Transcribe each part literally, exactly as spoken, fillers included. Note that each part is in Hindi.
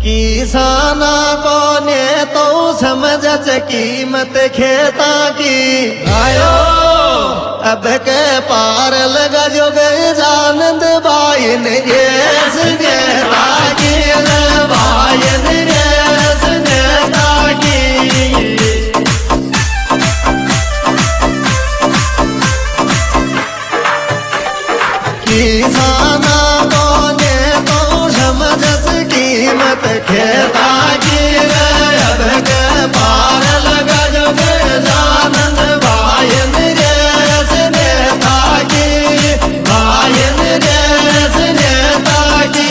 किसाना को ने तो समझ कीमत खेता की आयो अब के पार लगा जो गए जानंद भाई ने ये सुनेता की भाई ने सुनेता की किसाना को ने तो समझ कीमत खेता की अब के पार लगा जो जानंद भाई नरेश नेता की भाई नरेश नेता की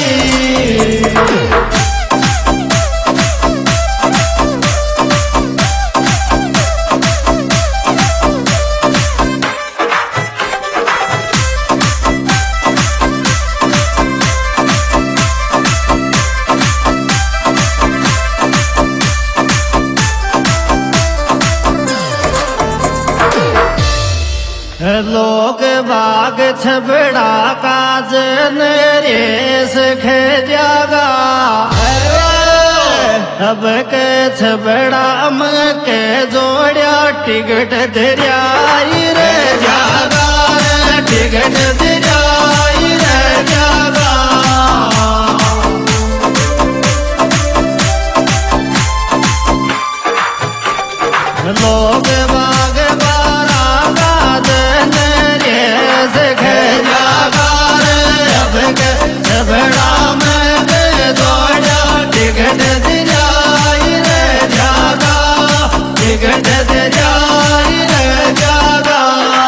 लोग बाग छबड़ा काज नरेश खे जागा अब के छबड़ा में के जोड़िया टिकट दरियाई रे जागा टिकट दरियाई रे जागा लोग बाग बारा गाज नरेश खे जागा अब के छबड़ा में के जोड़िया टिकट दरियाई रे जागा टिकट दरियाई रे जागा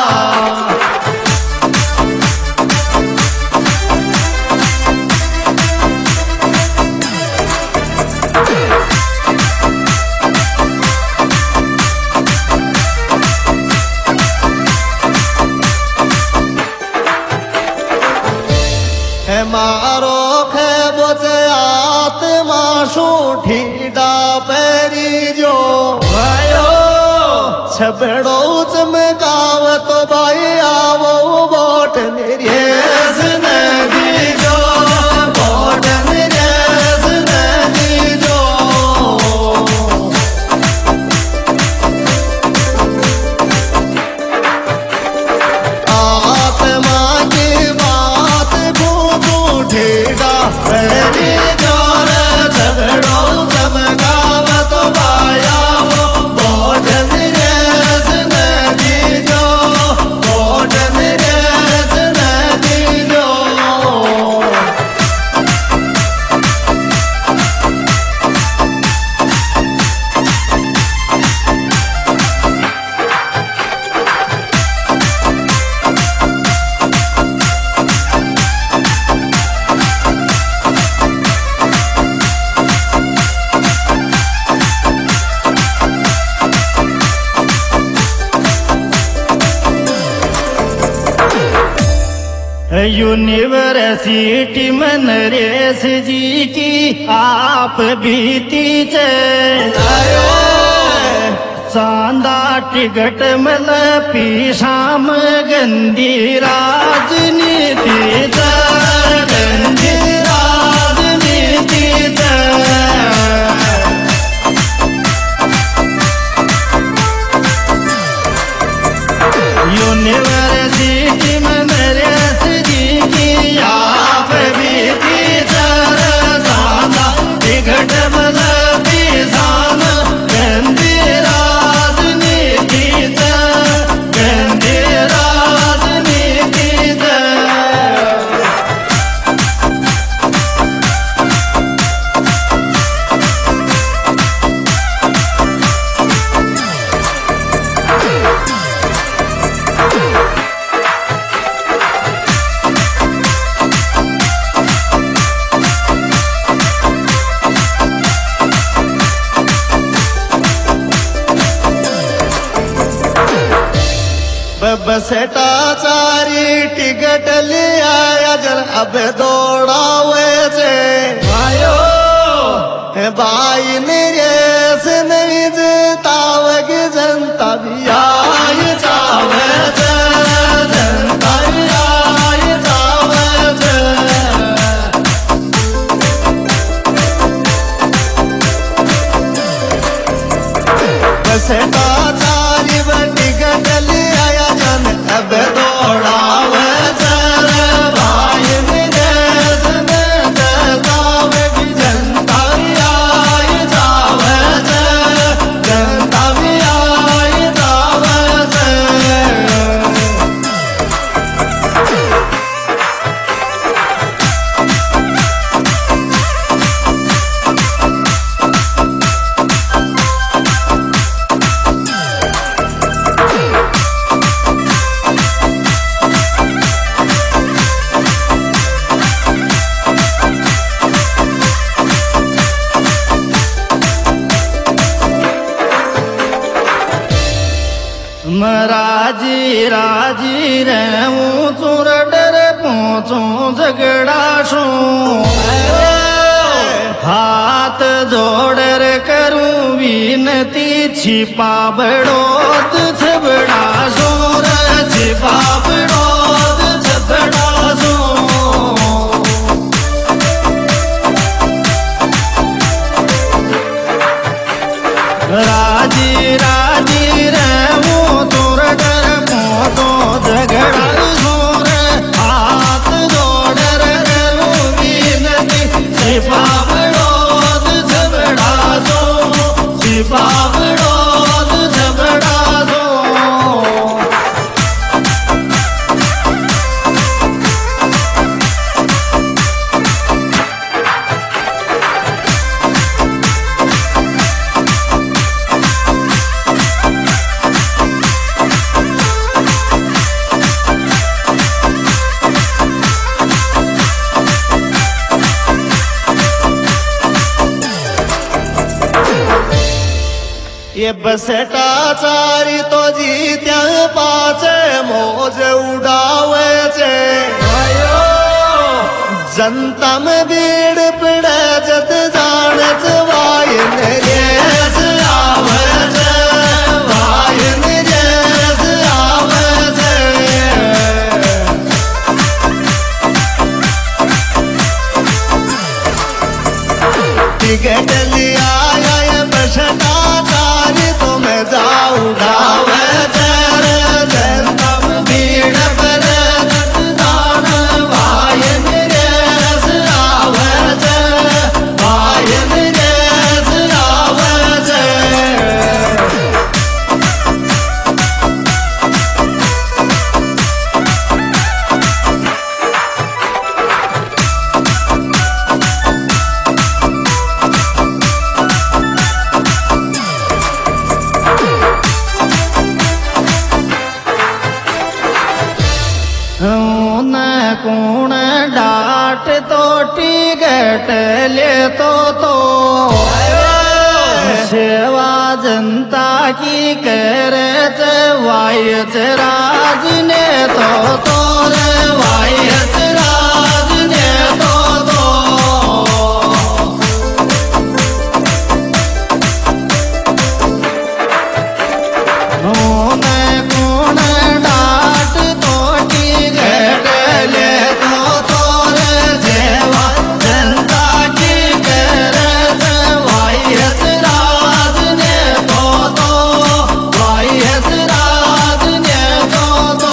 मारो खे बोचे आत्मा सूठी डापेरी जो भायो छबड़ो चमकाव तो भाई आवो बोट नरेश नदी जो बोट नरेश नदी जो आत्मा की बात ठीड़ा मेरी जोर झगड़ो चमकाव तो पाया वो बोट नरेश नदी जो बोट नरेश नदी जो यूनिवर्सिटी में नरेश जी की आप बीती चलायो चांदा टिकट मल पी शाम गंदी राजनीति गंदी राजनीति यूनिवर्सिटी में नरेश जी की आप बीती चांदा टिकट मल पी शाम गंदी राजनीति गंदी राजनीति बसेटा चारी टिकट ले आया जल अब दौड़ावे छे भाइयो भाई नरेश नहीं जीतावे जनता भी आई जावे छे जनता भी आई जावे छे बसटा चारी बटी गडल आया जन अब दौड़ावे जर भाई देश में जावे भी जनता आई जावे जर जनता भी आई जावे जर राजी राजी रहूं चूर डर पहुंचूं झगड़ा शू हाथ जोड़र करूं विनती छिपा बड़ोत छबड़ा शोर छिपा बड़ोत छबड़ा शो राजी राजी रहूं चूर डर पहुंचो झगड़ा शोर हाथ जोड़र करूं विनती छिपा बड़ोत छबड़ा शो छिपा बड़ोत छबड़ा शो ये बसटा चारी तो जीत्या पाचे मौज उड़ावे छे जनता में भीड़ पड़े जत जानत वायन रेस आवे छे वायन रेस आवे छे टिकट लिया ये बसटा चारी तो मैं जाऊं गावे जर जनता में भीड़ पड़े जत जान वायन रेस आवे छे वायन रेस आवे छे कौन डाट तो टिकट ले तो तो सेवा जनता की करे वायच राज ने तो तो रे वायच राज ने तो तो कौन डाट तो टिकट ले तो तोरे सेवा जनता की करत वायस राज ने तो तो वायस राज ने तो तो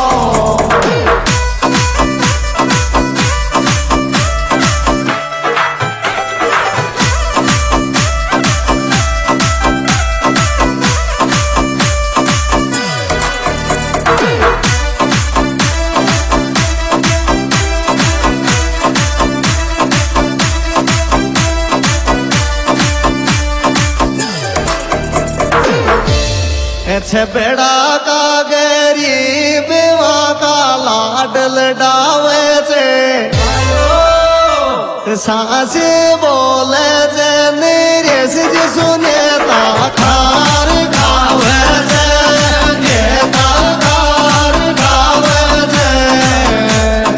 छबड़ा का गरीब का लाडल डावे छे सासे बोले जे नरेश जी सुने ता खार खावे छे नेता खार खावे छे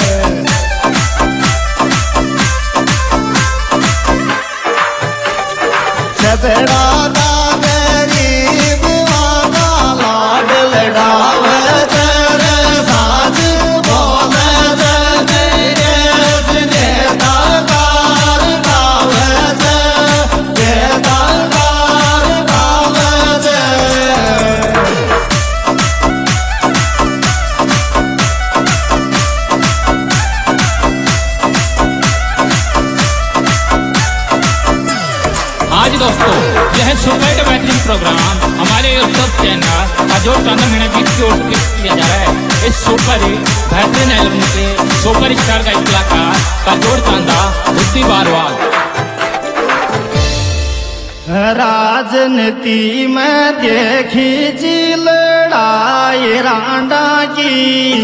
छबड़ा का गरीब डावे तेरे साथ बोले तेरे नेता कार गावे ते नेता कार गावे ते दोस्तों, यह सुपर बेहतरीन प्रोग्राम हमारे यूट्यूब चैनल अजोर चांदा मीणा जी की ओर से किया जा रहा है। इस सुपर बेहतरीन एल्बम से सुपर स्टार का कलाकार अजोर चांदा बुद्धि बारवाल। राजनीति में देखी जी लड़ाई रांडा की,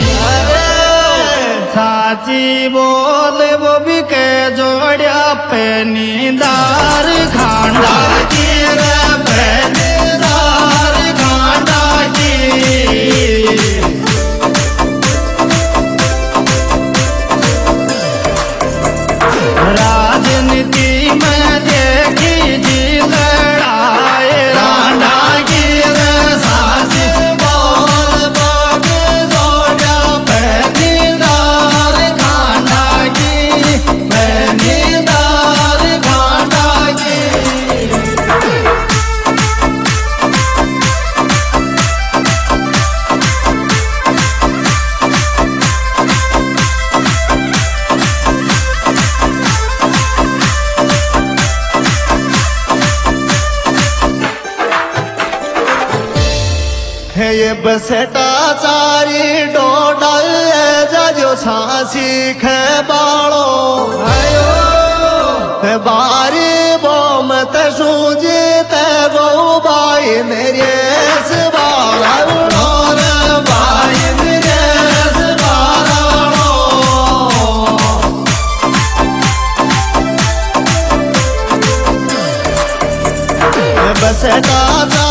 साची बोल वो भी के जोड़िया पेनीदार खांडा की रे पेनीदार खांडा की। राजनीति में देखी जी लड़ाई रांडा की रे, साची बोल वो भी जोड़िया पेनीदार खांडा की, पेनीदार खांडा की। है ये बसेटा चारी डोडल जो छासी खे बालो आयो, है बारी बोम ते सूजी ते गो बाई मेरे सवाला उड़ोर बाई मेरे सवाला बसेटा